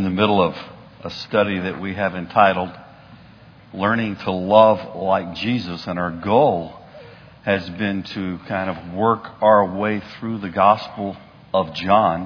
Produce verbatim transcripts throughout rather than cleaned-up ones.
in the middle of a study that we have entitled Learning to Love Like Jesus, and our goal has been to kind of work our way through the Gospel of John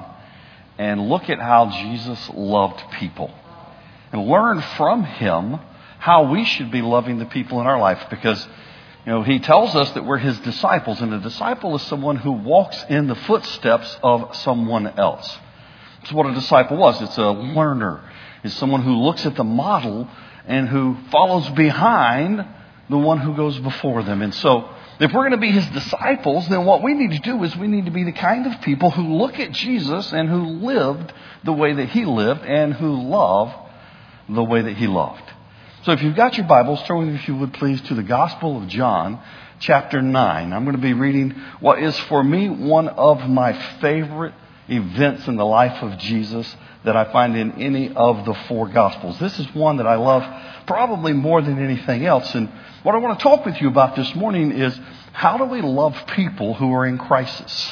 and look at how Jesus loved people and learn from him how we should be loving the people in our life, because you know, he tells us that we're his disciples, and a disciple is someone who walks in the footsteps of someone else. That's what a disciple was. It's a learner. It's someone who looks at the model and who follows behind the one who goes before them. And so if we're going to be his disciples, then what we need to do is we need to be the kind of people who look at Jesus and who lived the way that he lived and who love the way that he loved. So if you've got your Bibles, turn with me, if you would please, to the Gospel of John, chapter nine. I'm going to be reading what is for me one of my favorite events in the life of Jesus that I find in any of the four Gospels. This is one that I love probably more than anything else. And what I want to talk with you about this morning is, how do we love people who are in crisis?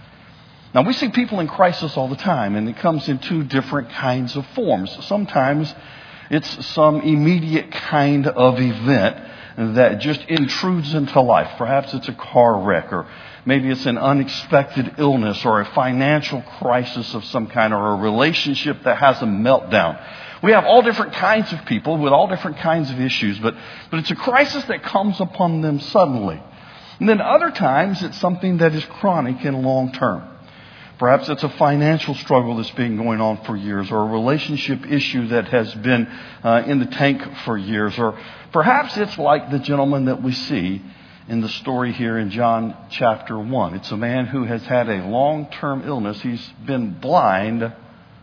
Now, we see people in crisis all the time, and it comes in two different kinds of forms. Sometimes it's some immediate kind of event that just intrudes into life. Perhaps it's a car wreck, or maybe it's an unexpected illness, or a financial crisis of some kind, or a relationship that has a meltdown. We have all different kinds of people with all different kinds of issues, but, but it's a crisis that comes upon them suddenly. And then other times it's something that is chronic and long term. Perhaps it's a financial struggle that's been going on for years, or a relationship issue that has been uh, in the tank for years, or perhaps it's like the gentleman that we see in the story here in John chapter one. It's a man who has had a long-term illness. He's been blind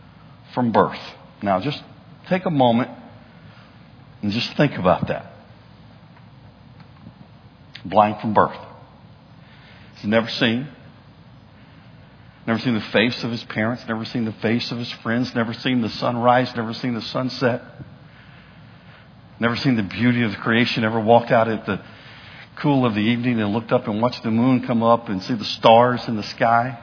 from birth. Now, just take a moment and just think about that. Blind from birth. He's never seen. Never seen the face of his parents, never seen the face of his friends, never seen the sunrise, never seen the sunset, never seen the beauty of the creation, never walked out at the cool of the evening and looked up and watched the moon come up and see the stars in the sky.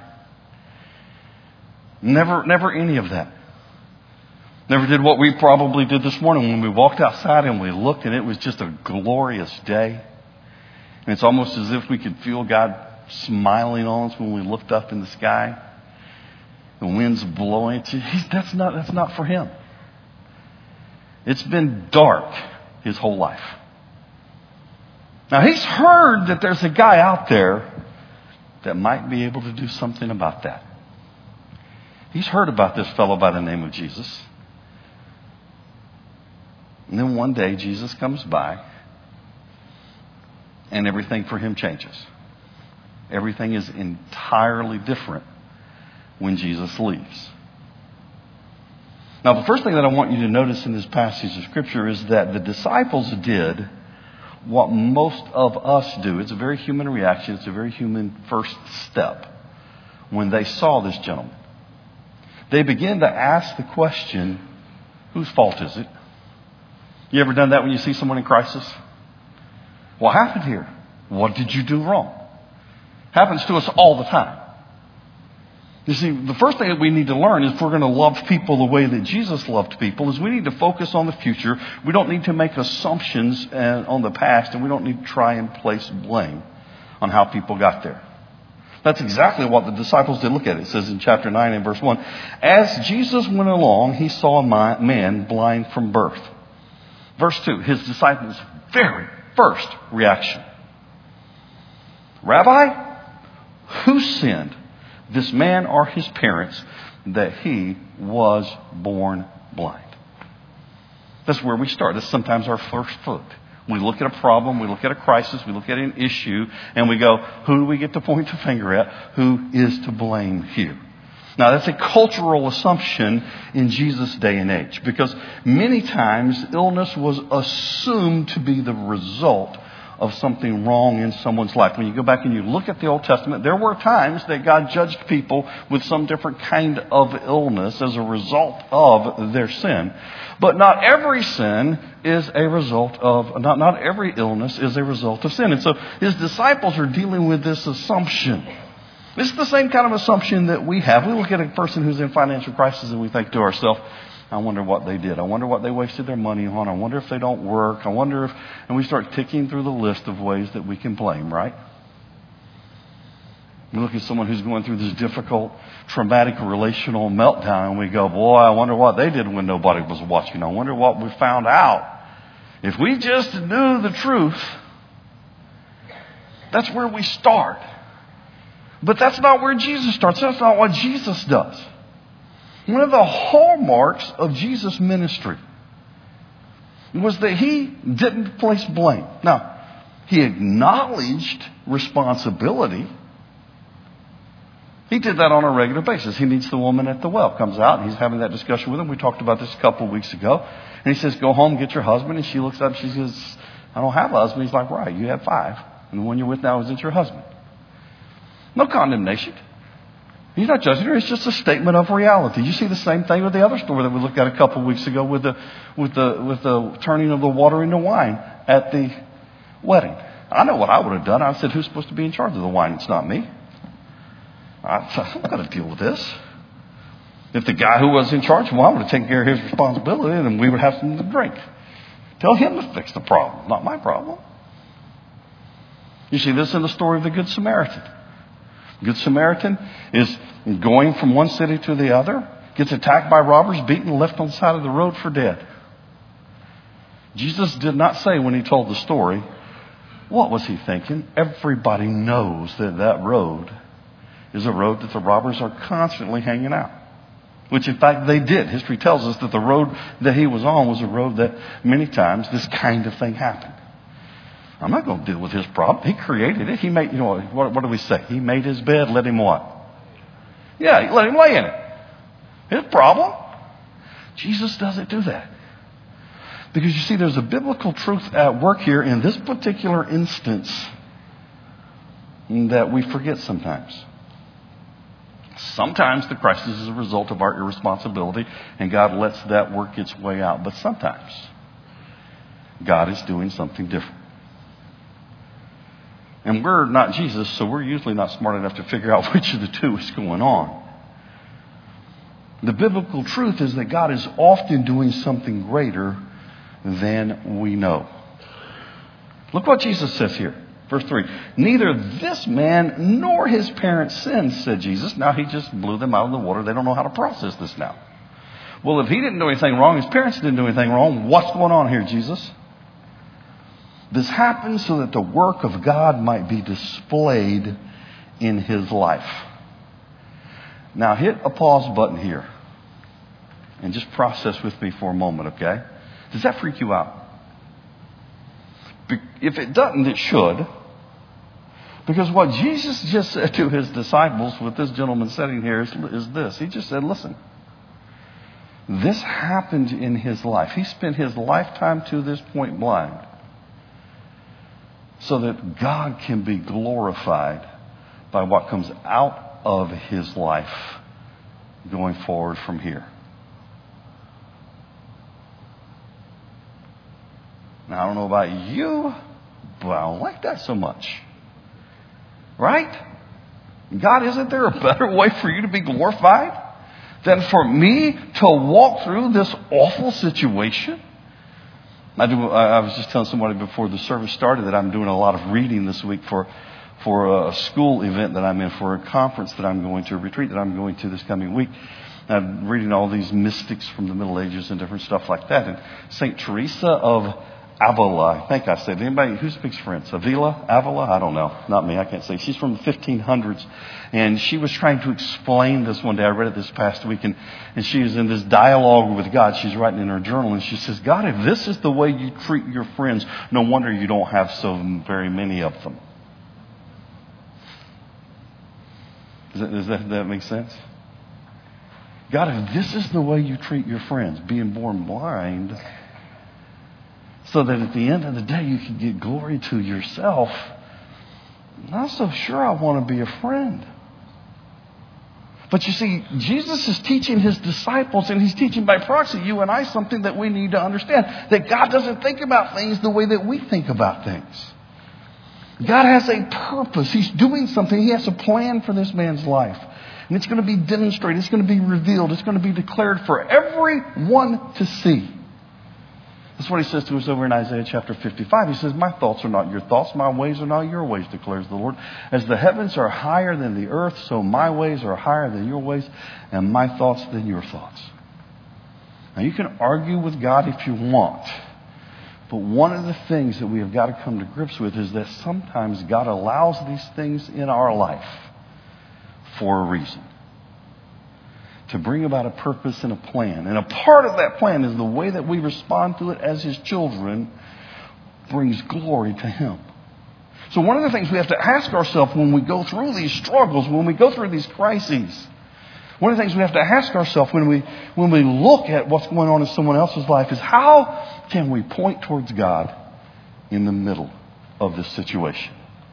Never, never any of that. Never did what we probably did this morning when we walked outside and we looked and it was just a glorious day. And it's almost as if we could feel God smiling on us when we looked up in the sky. The wind's blowing. He's, that's not, that's not for him. It's been dark his whole life. Now, he's heard that there's a guy out there that might be able to do something about that. He's heard about this fellow by the name of Jesus. And then one day Jesus comes by and everything for him changes. Everything is entirely different when Jesus leaves. Now, the first thing that I want you to notice in this passage of Scripture is that the disciples did what most of us do. It's a very human reaction. It's a very human first step when they saw this gentleman. They began to ask the question, whose fault is it? You ever done that when you see someone in crisis? What happened here? What did you do wrong? Happens to us all the time. You see, the first thing that we need to learn is, if we're going to love people the way that Jesus loved people, is we need to focus on the future. We don't need to make assumptions on the past, and we don't need to try and place blame on how people got there. That's exactly what the disciples did. Look at it. It says in chapter nine and verse one, as Jesus went along, he saw a man blind from birth. Verse two, his disciples' very first reaction. Rabbi, who sinned, this man or his parents, that he was born blind? That's where we start. That's sometimes our first foot. We look at a problem, we look at a crisis, we look at an issue, and we go, who do we get to point the finger at? Who is to blame here? Now, that's a cultural assumption in Jesus' day and age, because many times illness was assumed to be the result of something wrong in someone's life. When you go back and you look at the Old Testament, there were times that God judged people with some different kind of illness as a result of their sin. But not every sin is a result of, not, not every illness is a result of sin. And so his disciples are dealing with this assumption. This is the same kind of assumption that we have. We look at a person who's in financial crisis and we think to ourselves, I wonder what they did. I wonder what they wasted their money on. I wonder if they don't work. I wonder if... And we start ticking through the list of ways that we can blame, right? We look at someone who's going through this difficult, traumatic relational meltdown, and we go, boy, I wonder what they did when nobody was watching. I wonder what we found out. If we just knew the truth, that's where we start. But that's not where Jesus starts. That's not what Jesus does. One of the hallmarks of Jesus' ministry was that he didn't place blame. Now, he acknowledged responsibility. He did that on a regular basis. He meets the woman at the well, comes out, and he's having that discussion with him. We talked about this a couple of weeks ago. And he says, go home, get your husband. And she looks up, she says, I don't have a husband. He's like, right, you have five. And the one you're with now isn't your husband. No condemnation. He's not judging her. It's just a statement of reality. You see the same thing with the other story that we looked at a couple of weeks ago with the with the with the turning of the water into wine at the wedding. I know what I would have done. I said, who's supposed to be in charge of the wine? It's not me. I'm not going to deal with this. If the guy who was in charge, well, I would have taken care of his responsibility, and we would have something to drink. Tell him to fix the problem, not my problem. You see this in the story of the Good Samaritan. The Good Samaritan is going from one city to the other, gets attacked by robbers, beaten, left on the side of the road for dead. Jesus did not say when he told the story, what was he thinking? Everybody knows that that road is a road that the robbers are constantly hanging out. Which, in fact, they did. History tells us that the road that he was on was a road that many times this kind of thing happened. I'm not going to deal with his problem. He created it. He made, you know, what, what do we say? He made his bed. Let him what? Yeah, let him lay in it. His problem. Jesus doesn't do that. Because you see, there's a biblical truth at work here in this particular instance that we forget sometimes. Sometimes the crisis is a result of our irresponsibility, and God lets that work its way out. But sometimes God is doing something different. And we're not Jesus, so we're usually not smart enough to figure out which of the two is going on. The biblical truth is that God is often doing something greater than we know. Look what Jesus says here. Verse three, neither this man nor his parents sinned, said Jesus. Now he just blew them out of the water. They don't know how to process this now. Well, if he didn't do anything wrong, his parents didn't do anything wrong, what's going on here, Jesus? This happened so that the work of God might be displayed in his life. Now hit a pause button here and just process with me for a moment, okay? Does that freak you out? If it doesn't, it should. Because what Jesus just said to his disciples with this gentleman sitting here is, is this. He just said, listen, this happened in his life. He spent his lifetime to this point blind so that God can be glorified by what comes out of his life going forward from here. Now, I don't know about you, but I don't like that so much. Right? God, isn't there a better way for you to be glorified than for me to walk through this awful situation? I do. I was just telling somebody before the service started that I'm doing a lot of reading this week for for a school event that I'm in, for a conference that I'm going to, a retreat that I'm going to this coming week. I'm reading all these mystics from the Middle Ages and different stuff like that. And Saint Teresa of Avila, I think I said. Anybody who speaks French? Avila? Avila? I don't know. Not me. I can't say. She's from the fifteen hundreds. And she was trying to explain this one day. I read it this past week. And, and she is in this dialogue with God. She's writing in her journal. And she says, God, if this is the way you treat your friends, no wonder you don't have so very many of them. Does that, does that, does that make sense? God, if this is the way you treat your friends, being born blind, so that at the end of the day you can get glory to yourself, I'm not so sure I want to be a friend. But you see, Jesus is teaching his disciples, and he's teaching by proxy you and I something that we need to understand. That God doesn't think about things the way that we think about things. God has a purpose. He's doing something. He has a plan for this man's life. And it's going to be demonstrated. It's going to be revealed. It's going to be declared for everyone to see. That's what he says to us over in Isaiah chapter fifty-five. He says, my thoughts are not your thoughts. My ways are not your ways, declares the Lord. As the heavens are higher than the earth, so my ways are higher than your ways, and my thoughts than your thoughts. Now, you can argue with God if you want. But one of the things that we have got to come to grips with is that sometimes God allows these things in our life for a reason. To bring about a purpose and a plan. And a part of that plan is the way that we respond to it as His children brings glory to Him. So one of the things we have to ask ourselves when we go through these struggles, when we go through these crises, one of the things we have to ask ourselves when we when we look at what's going on in someone else's life is, how can we point towards God in the middle of this situation?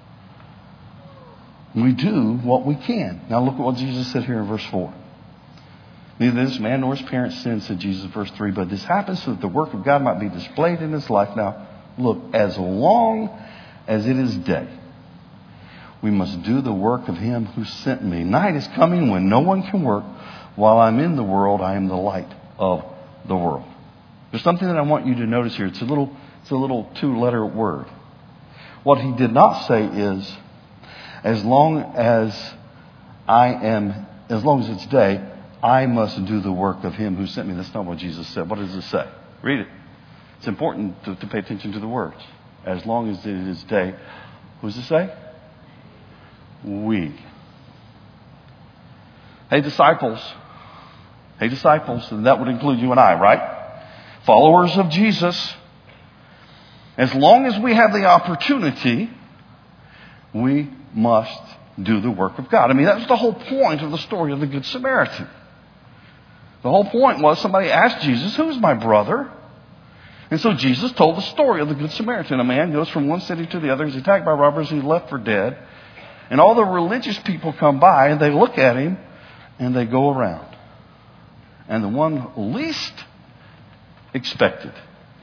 We do what we can. Now look at what Jesus said here in verse four. Neither this man nor his parents sinned, said Jesus, verse three, but this happens so that the work of God might be displayed in his life. Now, look, as long as it is day, we must do the work of Him who sent me. Night is coming when no one can work. While I'm in the world, I am the light of the world. There's something that I want you to notice here. It's a little, it's a little two-letter word. What He did not say is, as long as I am, as long as it's day, I must do the work of Him who sent me. That's not what Jesus said. What does it say? Read it. It's important to, to pay attention to the words. As long as it is day. What does it say? We. Hey, disciples. Hey, disciples. And that would include you and I, right? Followers of Jesus. As long as we have the opportunity, we must do the work of God. I mean, that was the whole point of the story of the Good Samaritan. The whole point was somebody asked Jesus, who's my brother? And so Jesus told the story of the Good Samaritan. A man goes from one city to the other. He's attacked by robbers. He's left for dead. And all the religious people come by and they look at him and they go around. And the one least expected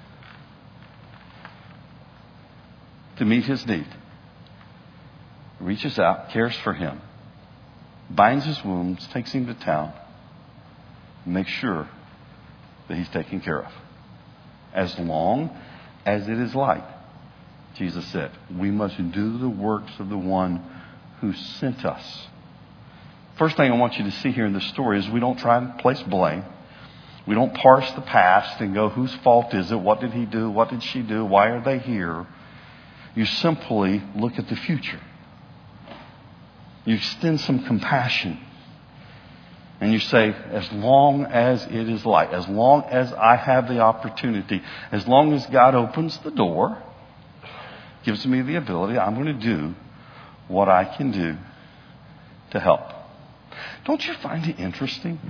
to meet his need reaches out, cares for him, binds his wounds, takes him to town, makes sure that he's taken care of. As long as it is light, Jesus said, we must do the works of the one who sent us. First thing I want you to see here in this story is we don't try and place blame. We don't parse the past and go, whose fault is it? What did he do? What did she do? Why are they here? You simply look at the future. You extend some compassion. And you say, as long as it is light, as long as I have the opportunity, as long as God opens the door, gives me the ability, I'm going to do what I can do to help. Don't you find it interesting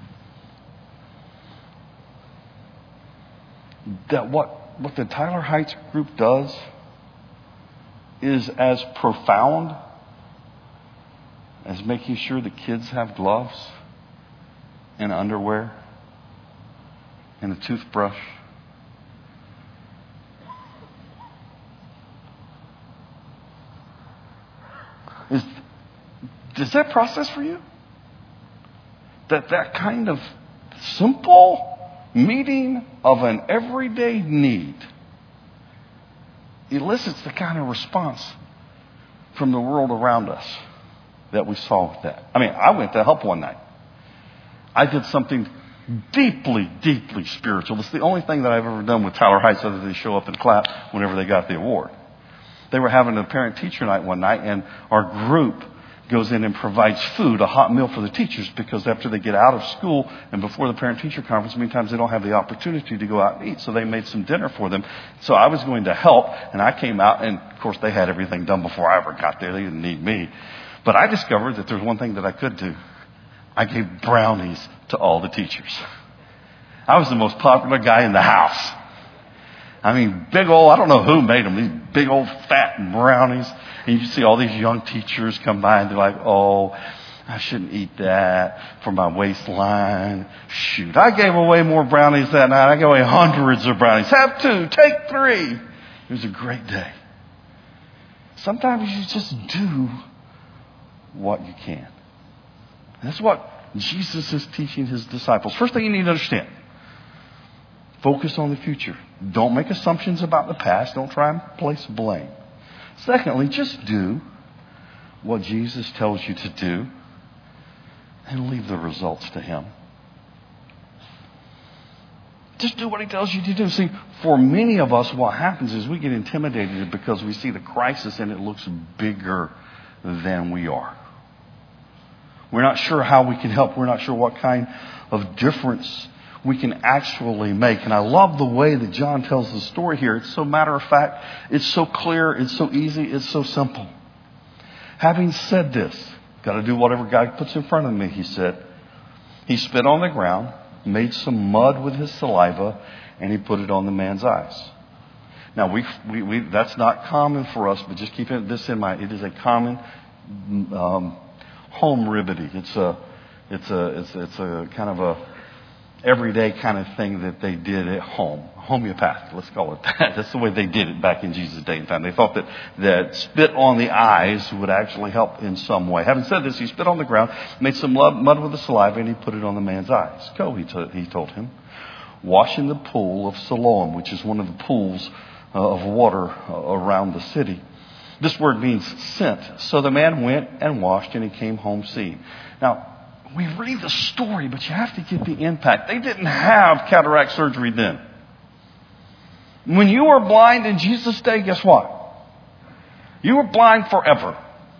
that what, what the Tyler Heights group does is as profound as making sure the kids have gloves and underwear and a toothbrush? Is, does that process for you? That that kind of simple meeting of an everyday need elicits the kind of response from the world around us that we saw with that. I mean, I went to help one night. I did something deeply, deeply spiritual. It's the only thing that I've ever done with Tyler Heights other than show up and clap whenever they got the award. They were having a parent-teacher night one night, and our group goes in and provides food, a hot meal for the teachers, because after they get out of school and before the parent-teacher conference, many times they don't have the opportunity to go out and eat. So they made some dinner for them. So I was going to help, and I came out, and of course they had everything done before I ever got there. They didn't need me. But I discovered that there's one thing that I could do. I gave brownies to all the teachers. I was the most popular guy in the house. I mean, big old, I don't know who made them, these big old fat brownies. And you see all these young teachers come by and they're like, oh, I shouldn't eat that for my waistline. Shoot, I gave away more brownies that night. I gave away hundreds of brownies. Have two, take three. It was a great day. Sometimes you just do what you can. That's what Jesus is teaching his disciples. First thing you need to understand, focus on the future. Don't make assumptions about the past. Don't try and place blame. Secondly, just do what Jesus tells you to do and leave the results to him. Just do what he tells you to do. See, for many of us, what happens is we get intimidated because we see the crisis and it looks bigger than we are. We're not sure how we can help. We're not sure what kind of difference we can actually make. And I love the way that John tells the story here. It's so matter of fact. It's so clear. It's so easy. It's so simple. Having said this, got to do whatever God puts in front of me, he said. He spit on the ground, made some mud with his saliva, and he put it on the man's eyes. Now, we, we, we that's not common for us, but just keep this in mind. It is a common um, home remedy. It's a, it's a, it's, it's a kind of a everyday kind of thing that they did at home. Homeopathic, let's call it that. That's the way they did it back in Jesus' day and time. They thought that, that spit on the eyes would actually help in some way. Having said this, he spit on the ground, made some mud with the saliva, and he put it on the man's eyes. Go, he, t- he told him. Wash in the pool of Siloam, which is one of the pools uh, of water uh, around the city. This word means sent. So the man went and washed, and he came home seeing. Now, we read the story, but you have to get the impact. They didn't have cataract surgery then. When you were blind in Jesus' day, guess what? You were blind forever.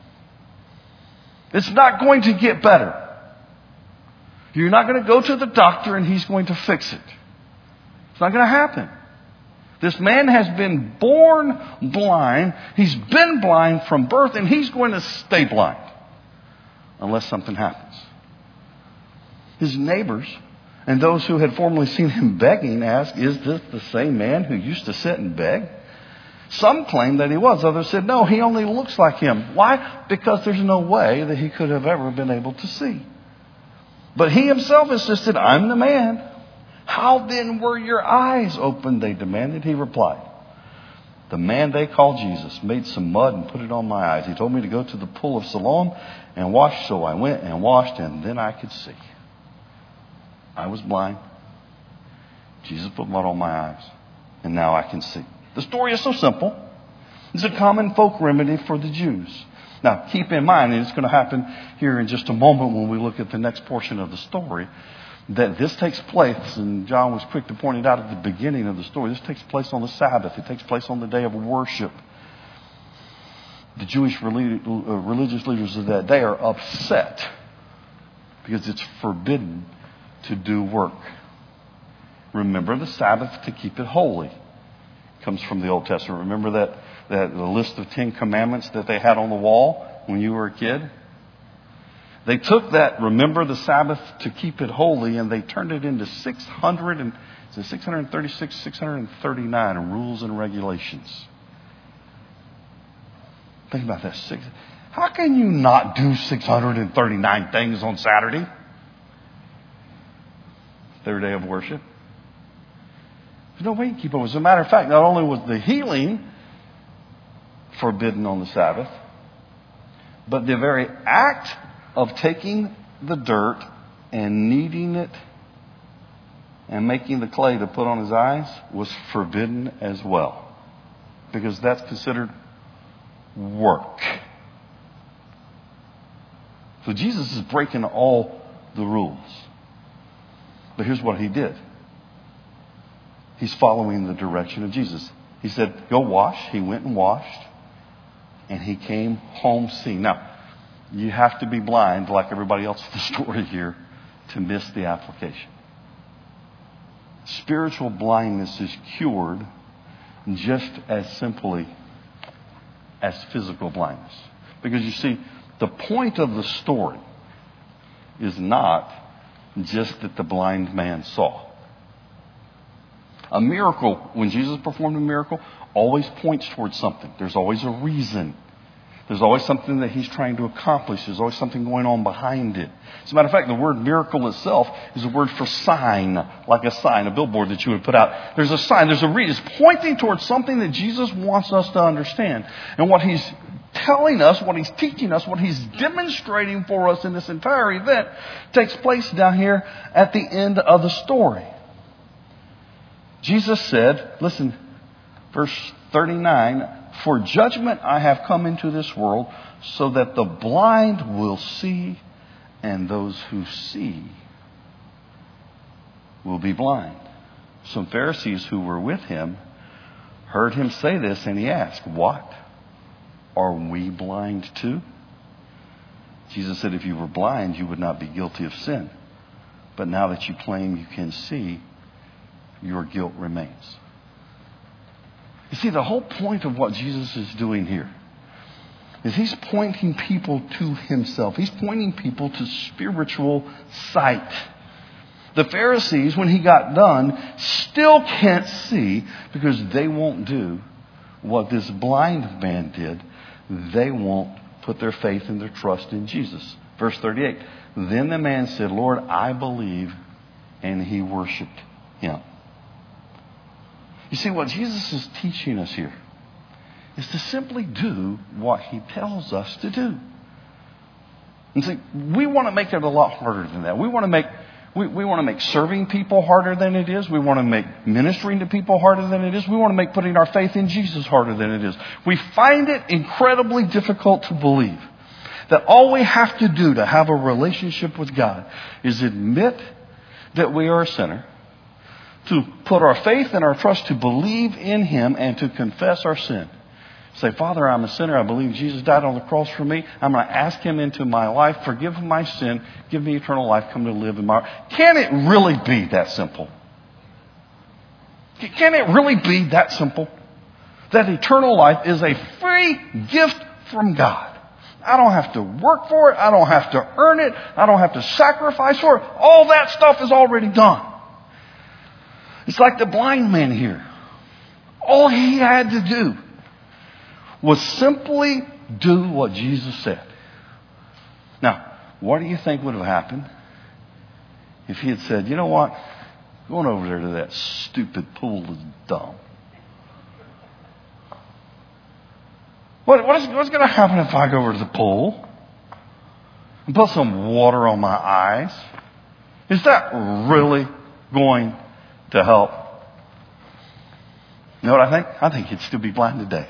It's not going to get better. You're not going to go to the doctor and he's going to fix it. It's not going to happen. This man has been born blind. He's been blind from birth, and he's going to stay blind unless something happens. His neighbors and those who had formerly seen him begging asked, is this the same man who used to sit and beg? Some claimed that he was. Others said, no, he only looks like him. Why? Because there's no way that he could have ever been able to see. But he himself insisted, I'm the man. How then were your eyes opened, they demanded. He replied, the man they call Jesus made some mud and put it on my eyes. He told me to go to the pool of Siloam and wash, so I went and washed, and then I could see. I was blind. Jesus put mud on my eyes, and now I can see. The story is so simple. It's a common folk remedy for the Jews. Now, keep in mind, and it's going to happen here in just a moment when we look at the next portion of the story, that this takes place, and John was quick to point it out at the beginning of the story, this takes place on the Sabbath. It takes place on the day of worship. The Jewish religious leaders of that day are upset because it's forbidden to do work. Remember the Sabbath to keep it holy. It comes from the Old Testament. Remember that, that the list of Ten Commandments that they had on the wall when you were a kid? They took that, remember the Sabbath to keep it holy, and they turned it into six hundred and six hundred thirty-six, six hundred thirty-nine rules and regulations. Think about that. Six, how can you not do six hundred thirty-nine things on Saturday? Third day of worship. There's no way you can keep up. As a matter of fact, not only was the healing forbidden on the Sabbath, but the very act of taking the dirt and kneading it and making the clay to put on his eyes was forbidden as well. Because that's considered work. So Jesus is breaking all the rules. But here's what he did. He's following the direction of Jesus. He said, go wash. He went and washed. And he came home seeing. Now, you have to be blind, like everybody else in the story here, to miss the application. Spiritual blindness is cured just as simply as physical blindness. Because you see, the point of the story is not just that the blind man saw. A miracle, when Jesus performed a miracle, always points towards something. There's always a reason. There's always something that he's trying to accomplish. There's always something going on behind it. As a matter of fact, the word miracle itself is a word for sign, like a sign, a billboard that you would put out. There's a sign, there's a reason. It's pointing towards something that Jesus wants us to understand. And what he's telling us, what he's teaching us, what he's demonstrating for us in this entire event takes place down here at the end of the story. Jesus said, listen, verse thirty-nine, "For judgment I have come into this world, so that the blind will see, and those who see will be blind." Some Pharisees who were with him heard him say this, and he asked, "What? Are we blind too?" Jesus said, "If you were blind, you would not be guilty of sin. But now that you claim you can see, your guilt remains." You see, the whole point of what Jesus is doing here is he's pointing people to himself. He's pointing people to spiritual sight. The Pharisees, when he got done, still can't see because they won't do what this blind man did. They won't put their faith and their trust in Jesus. Verse thirty-eight, "Then the man said, 'Lord, I believe,' and he worshiped him." You see, what Jesus is teaching us here is to simply do what he tells us to do. And see, we want to make it a lot harder than that. We want to make we, we want to make serving people harder than it is. We want to make ministering to people harder than it is. We want to make putting our faith in Jesus harder than it is. We find it incredibly difficult to believe that all we have to do to have a relationship with God is admit that we are a sinner, to put our faith and our trust, to believe in him, and to confess our sin. Say, "Father, I'm a sinner. I believe Jesus died on the cross for me. I'm going to ask him into my life, forgive my sin, give me eternal life, come to live in my heart." Can it really be that simple? Can it really be that simple? That eternal life is a free gift from God. I don't have to work for it. I don't have to earn it. I don't have to sacrifice for it. All that stuff is already done. It's like the blind man here. All he had to do was simply do what Jesus said. Now, what do you think would have happened if he had said, "You know what? Going over there to that stupid pool is dumb"? What, what is, what's going to happen if I go over to the pool and put some water on my eyes? Is that really going to help? You know what I think? I think he'd still be blind today.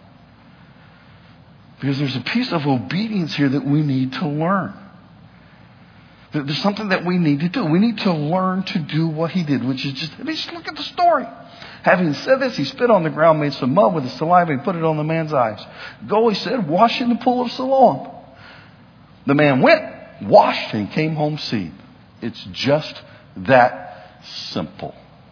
Because there's a piece of obedience here that we need to learn. There's something that we need to do. We need to learn to do what he did, which is just, I mean, just look at the story. Having said this, he spit on the ground, made some mud with his saliva, and put it on the man's eyes. "Go," he said, "wash in the pool of Siloam." The man went, washed, and came home seeing. It's just that simple.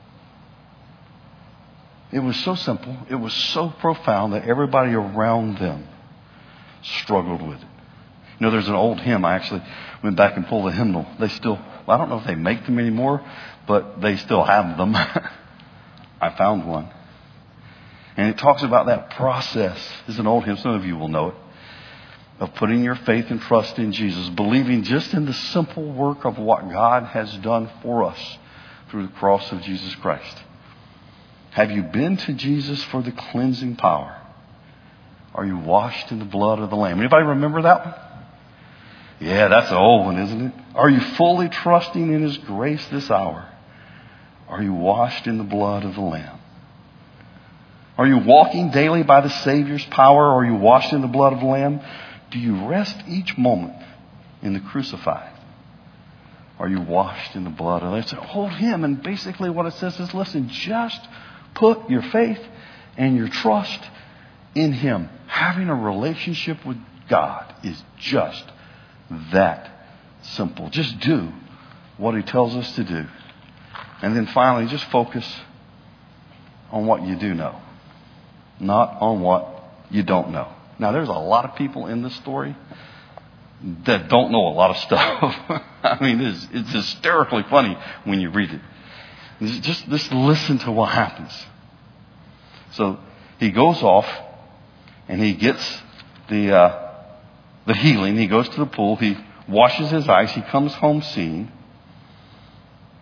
It was so simple. It was so profound that everybody around them struggled with it. You know, there's an old hymn. I actually went back and pulled a hymnal. They still, I don't know if they make them anymore, but they still have them. I found one. And it talks about that process. It's an old hymn. Some of you will know it. Of putting your faith and trust in Jesus. Believing just in the simple work of what God has done for us through the cross of Jesus Christ. Have you been to Jesus for the cleansing power? Are you washed in the blood of the Lamb? Anybody remember that one? Yeah, that's an old one, isn't it? Are you fully trusting in his grace this hour? Are you washed in the blood of the Lamb? Are you walking daily by the Savior's power? Are you washed in the blood of the Lamb? Do you rest each moment in the crucified? Are you washed in the blood of the Lamb? So hold him. And basically what it says is, listen, just put your faith and your trust in him. Having a relationship with God is just that simple. Just do what he tells us to do. And then finally, just focus on what you do know, not on what you don't know. Now, there's a lot of people in this story that don't know a lot of stuff. I mean, it's, it's hysterically funny when you read it. Just, just listen to what happens. So he goes off and he gets the uh, the healing. He goes to the pool. He washes his eyes. He comes home seeing.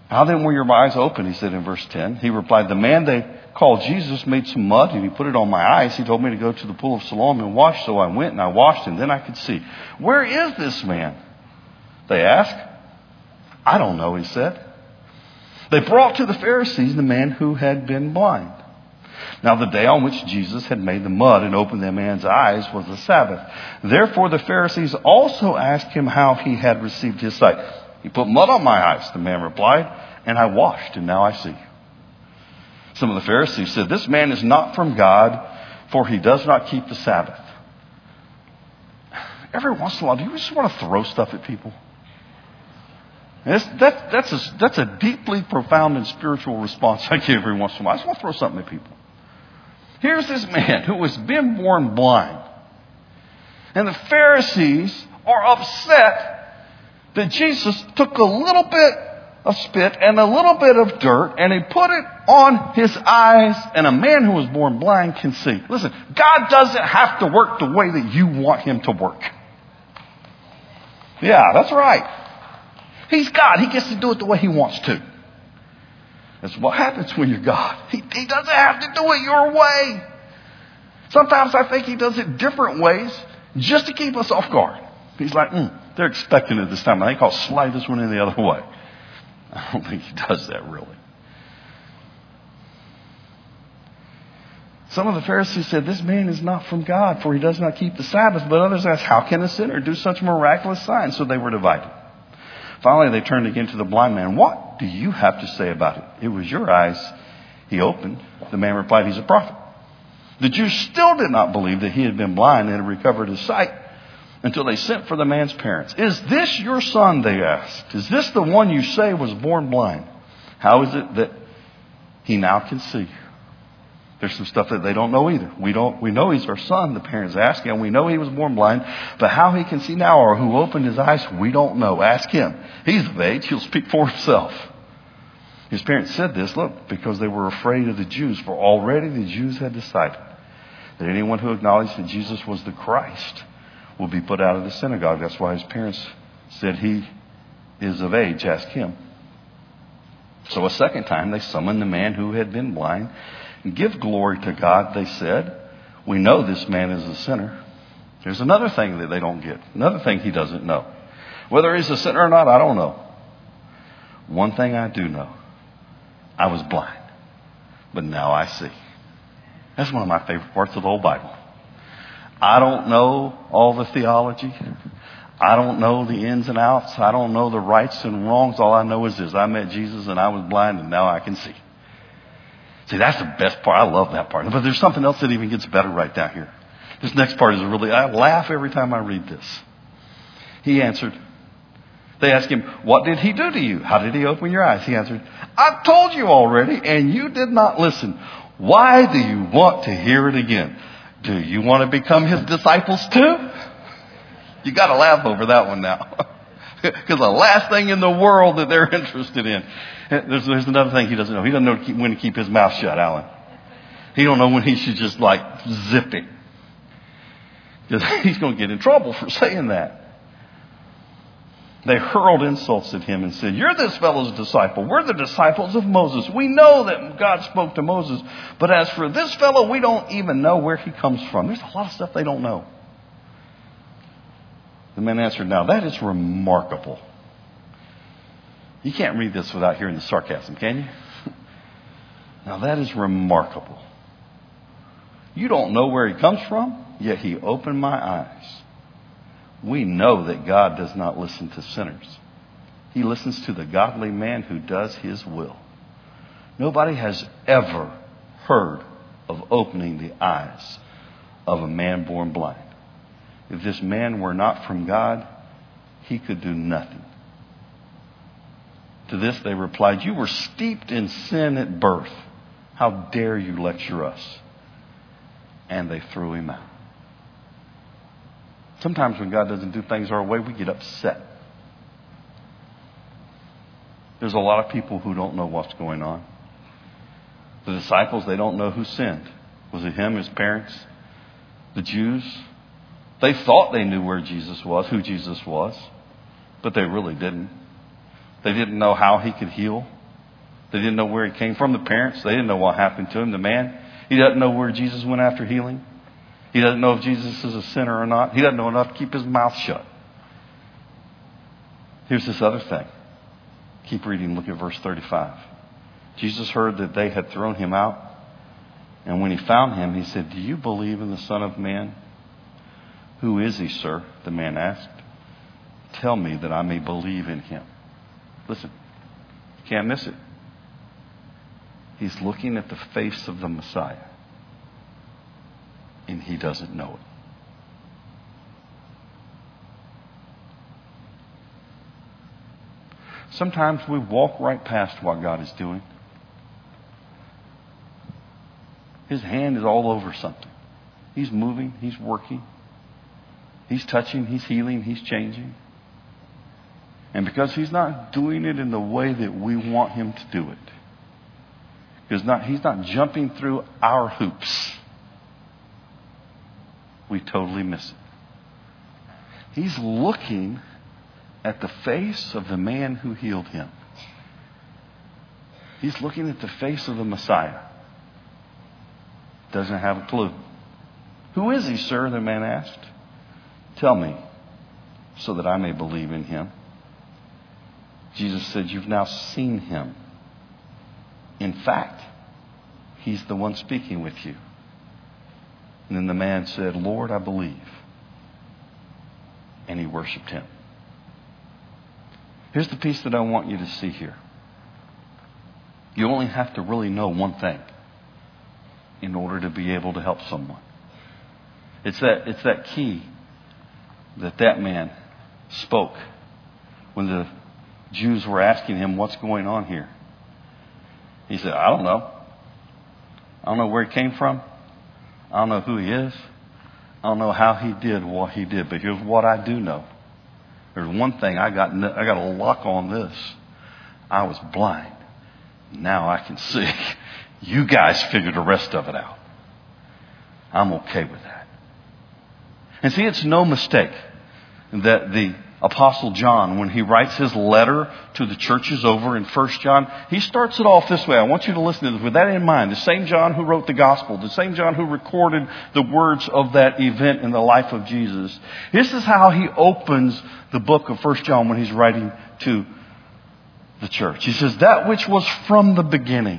How then were your eyes open? He said in verse ten. He replied, the man they called Jesus made some mud and he put it on my eyes. He told me to go to the pool of Siloam and wash. So I went and I washed and then I could see. Where is this man? They asked. I don't know, he said. They brought to the Pharisees the man who had been blind. Now the day on which Jesus had made the mud and opened the man's eyes was the Sabbath. Therefore the Pharisees also asked him how he had received his sight. He put mud on my eyes, the man replied, and I washed, and now I see. Some of the Pharisees said, this man is not from God, for he does not keep the Sabbath. Every once in a while, do you just want to throw stuff at people? That's, that, that's, a, that's a deeply profound and spiritual response I give every once in a while. I just want to throw something at people. Here's this man who has been born blind. And the Pharisees are upset that Jesus took a little bit of spit and a little bit of dirt and he put it on his eyes, and a man who was born blind can see. Listen, God doesn't have to work the way that you want him to work. Yeah, that's right. He's God. He gets to do it the way he wants to. That's what happens when you're God. He, he doesn't have to do it your way. Sometimes I think he does it different ways just to keep us off guard. He's like, mm, they're expecting it this time. I think I'll slide this one in the other way. I don't think he does that really. Some of the Pharisees said, this man is not from God, for he does not keep the Sabbath. But others asked, how can a sinner do such miraculous signs? So they were divided. Finally, they turned again to the blind man. What do you have to say about it? It was your eyes he opened. The man replied, he's a prophet. The Jews still did not believe that he had been blind and had recovered his sight until they sent for the man's parents. Is this your son, they asked. Is this the one you say was born blind? How is it that he now can see? There's some stuff that they don't know either. We don't. We know he's our son, the parents ask, and we know he was born blind. But how he can see now or who opened his eyes, we don't know. Ask him. He's of age. He'll speak for himself. His parents said this, look, because they were afraid of the Jews. For already the Jews had decided that anyone who acknowledged that Jesus was the Christ will be put out of the synagogue. That's why his parents said he is of age. Ask him. So a second time they summoned the man who had been blind. Give glory to God, they said. We know this man is a sinner. There's another thing that they don't get. Another thing he doesn't know. Whether he's a sinner or not, I don't know. One thing I do know. I was blind, but now I see. That's one of my favorite parts of the whole Bible. I don't know all the theology. I don't know the ins and outs. I don't know the rights and wrongs. All I know is this. I met Jesus and I was blind and now I can see. See, that's the best part. I love that part. But there's something else that even gets better right down here. This next part is really, I laugh every time I read this. He answered. They asked him, what did he do to you? How did he open your eyes? He answered, I've told you already and you did not listen. Why do you want to hear it again? Do you want to become his disciples too? You got to laugh over that one now. Because the last thing in the world that they're interested in. There's, there's another thing he doesn't know. He doesn't know when to keep his mouth shut, Alan. He don't know when he should just like zip it. Because he's going to get in trouble for saying that. They hurled insults at him and said, you're this fellow's disciple. We're the disciples of Moses. We know that God spoke to Moses. But as for this fellow, we don't even know where he comes from. There's a lot of stuff they don't know. The man answered, now that is remarkable. You can't read this without hearing the sarcasm, can you? Now that is remarkable. You don't know where he comes from, yet he opened my eyes. We know that God does not listen to sinners. He listens to the godly man who does his will. Nobody has ever heard of opening the eyes of a man born blind. If this man were not from God, he could do nothing. To this they replied, you were steeped in sin at birth. How dare you lecture us? And they threw him out. Sometimes when God doesn't do things our way, we get upset. There's a lot of people who don't know what's going on. The disciples, they don't know who sinned. Was it him, his parents, the Jews? They thought they knew where Jesus was, who Jesus was, but they really didn't. They didn't know how he could heal. They didn't know where he came from. The parents, they didn't know what happened to him. The man, he doesn't know where Jesus went after healing. He doesn't know if Jesus is a sinner or not. He doesn't know enough to keep his mouth shut. Here's this other thing. Keep reading. Look at verse thirty-five. Jesus heard that they had thrown him out. And when he found him, he said, "Do you believe in the Son of Man?" "Who is he, sir?" the man asked. "Tell me that I may believe in him." Listen, you can't miss it. He's looking at the face of the Messiah. And he doesn't know it. Sometimes we walk right past what God is doing. His hand is all over something. He's moving. He's working. He's touching. He's healing. He's changing. And because he's not doing it in the way that we want him to do it, because not, he's not jumping through our hoops, we totally miss it. He's looking at the face of the man who healed him. He's looking at the face of the Messiah. Doesn't have a clue. "Who is he, sir?" the man asked. "Tell me, so that I may believe in him." Jesus said, "You've now seen him. In fact, he's the one speaking with you." And then the man said, "Lord, I believe." And he worshiped him. Here's the piece that I want you to see here. You only have to really know one thing in order to be able to help someone. It's that, it's that key that that man spoke when the Jews were asking him, "What's going on here?" He said, "I don't know. I don't know where he came from. I don't know who he is. I don't know how he did what he did. But here's what I do know. There's one thing I got. I got a lock on this. I was blind. Now I can see. You guys figure the rest of it out. I'm okay with that." And see, it's no mistake that the Apostle John, when he writes his letter to the churches over in First John, he starts it off this way. I want you to listen to this with that in mind. The same John who wrote the gospel, the same John who recorded the words of that event in the life of Jesus. This is how he opens the book of First John when he's writing to the church. He says, "That which was from the beginning,"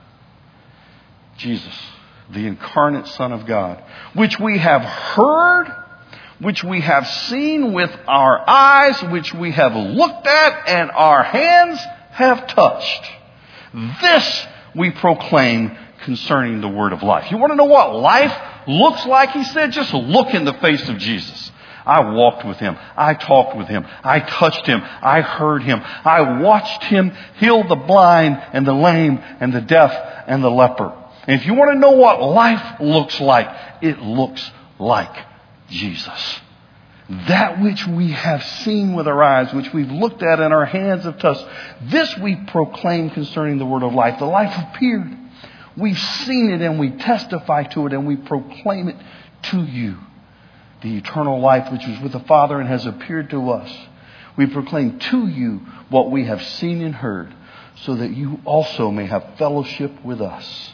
Jesus, the incarnate Son of God, "which we have heard, which we have seen with our eyes, which we have looked at and our hands have touched. This we proclaim concerning the word of life." You want to know what life looks like? He said, just look in the face of Jesus. I walked with him. I talked with him. I touched him. I heard him. I watched him heal the blind and the lame and the deaf and the leper. And if you want to know what life looks like, it looks like Jesus. That which we have seen with our eyes, which we've looked at and our hands have touched, this we proclaim concerning the word of life. The life appeared. We've seen it and we testify to it and we proclaim it to you. The eternal life which was with the Father and has appeared to us. We proclaim to you what we have seen and heard, so that you also may have fellowship with us.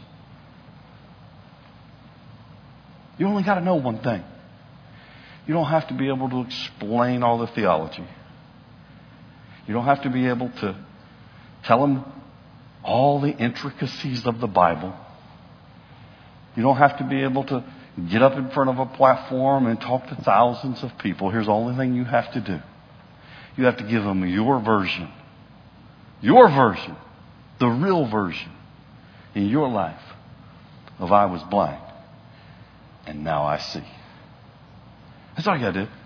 You only got to know one thing. You don't have to be able to explain all the theology. You don't have to be able to tell them all the intricacies of the Bible. You don't have to be able to get up in front of a platform and talk to thousands of people. Here's the only thing you have to do. You have to give them your version. Your version. The real version in your life of "I was blind and now I see." That's all you got to do.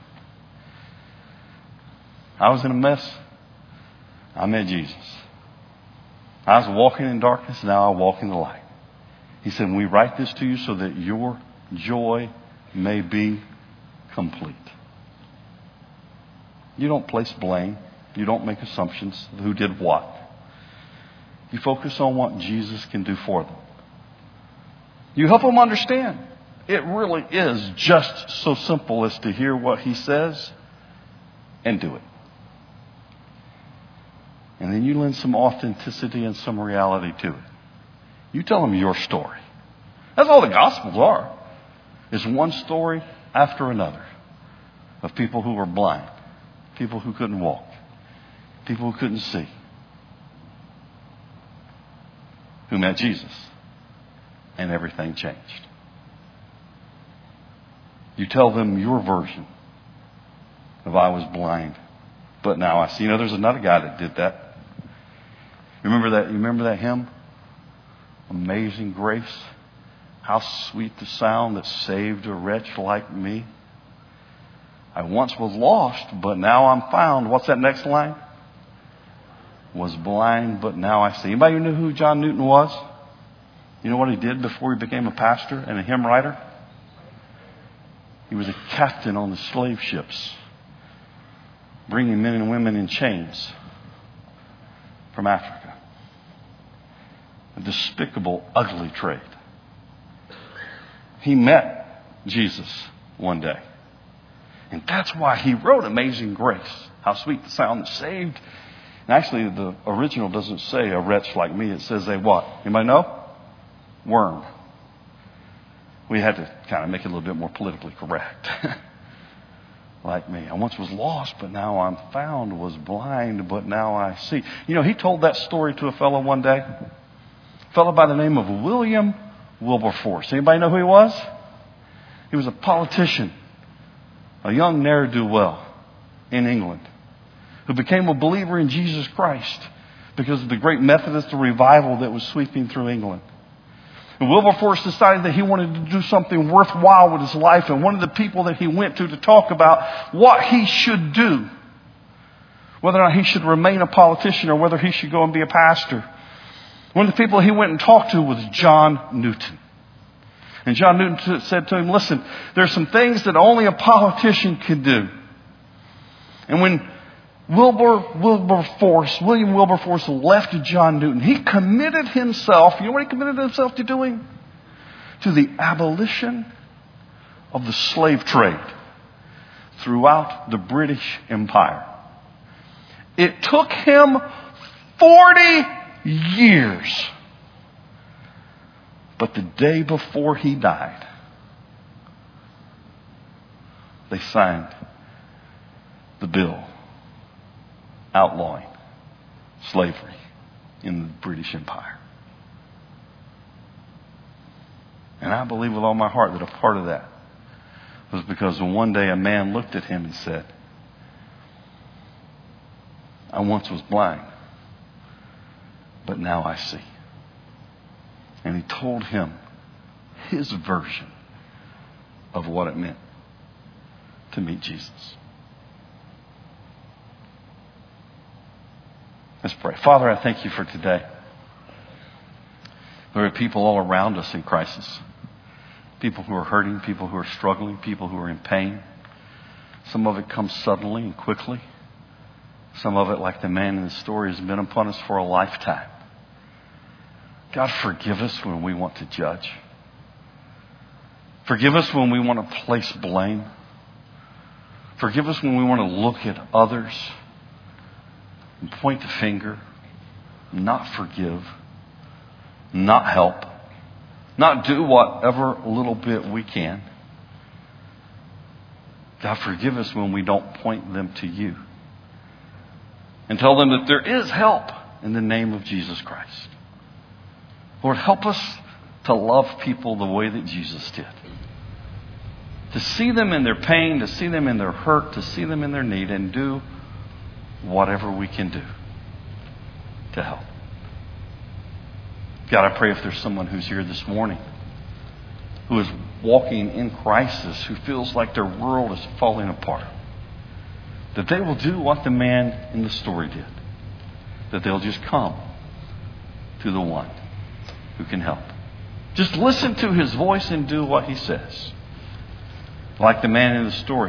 I was in a mess. I met Jesus. I was walking in darkness. Now I walk in the light. He said, "We write this to you so that your joy may be complete." You don't place blame. You don't make assumptions of who did what. You focus on what Jesus can do for them. You help them understand. It really is just so simple as to hear what he says and do it. And then you lend some authenticity and some reality to it. You tell them your story. That's all the Gospels are. It's one story after another of people who were blind, people who couldn't walk, people who couldn't see, who met Jesus, and everything changed. You tell them your version of I was blind, but now I see. You know, there's another guy that did that. You remember that? You remember that hymn? Amazing Grace. How sweet the sound that saved a wretch like me. I once was lost, but now I'm found. What's that next line? Was blind, but now I see. Anybody know who John Newton was? You know what he did before he became a pastor and a hymn writer? He was a captain on the slave ships, bringing men and women in chains from Africa. A despicable, ugly trade. He met Jesus one day. And that's why he wrote Amazing Grace. How sweet the sound that saved. And actually, the original doesn't say a wretch like me. It says a what? Anybody know? Worm. We had to kind of make it a little bit more politically correct. Like me. I once was lost, but now I'm found. Was blind, but now I see. You know, he told that story to a fellow one day. A fellow by the name of William Wilberforce. Anybody know who he was? He was a politician, a young ne'er-do-well in England, who became a believer in Jesus Christ because of the great Methodist revival that was sweeping through England. And Wilberforce decided that he wanted to do something worthwhile with his life, and one of the people that he went to to talk about what he should do, whether or not he should remain a politician or whether he should go and be a pastor, one of the people he went and talked to was John Newton. And John Newton said to him, listen, there's some things that only a politician can do. And when Wilbur Wilberforce, William Wilberforce left John Newton, he committed himself, you know what he committed himself to doing? To the abolition of the slave trade throughout the British Empire. It took him forty years. But the day before he died, they signed the bill outlawing slavery in the British Empire. And I believe with all my heart that a part of that was because one day a man looked at him and said, I once was blind, but now I see. And he told him his version of what it meant to meet Jesus. Let's pray. Father, I thank you for today. There are people all around us in crisis. People who are hurting, people who are struggling, people who are in pain. Some of it comes suddenly and quickly. Some of it, like the man in the story, has been upon us for a lifetime. God, forgive us when we want to judge. Forgive us when we want to place blame. Forgive us when we want to look at others and point the finger, not forgive, not help, not do whatever little bit we can. God, forgive us when we don't point them to you and tell them that there is help in the name of Jesus Christ. Lord, help us to love people the way that Jesus did. To see them in their pain, to see them in their hurt, to see them in their need, and do whatever we can do to help. God, I pray if there's someone who's here this morning who is walking in crisis, who feels like their world is falling apart, that they will do what the man in the story did. That they'll just come to the one who can help. Just listen to his voice and do what he says. Like the man in the story.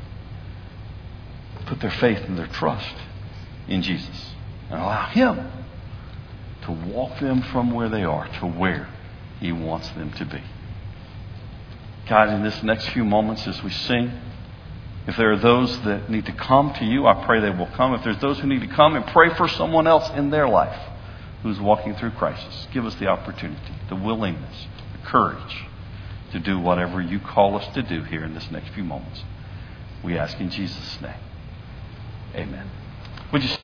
Put their faith and their trust in Jesus. And allow him to walk them from where they are to where he wants them to be. God, in this next few moments as we sing, If there are those that need to come to you, I pray they will come. If there's those who need to come and pray for someone else in their life who's walking through crisis, give us the opportunity, the willingness, the courage to do whatever you call us to do here in this next few moments. We ask in Jesus' name. Amen. Would you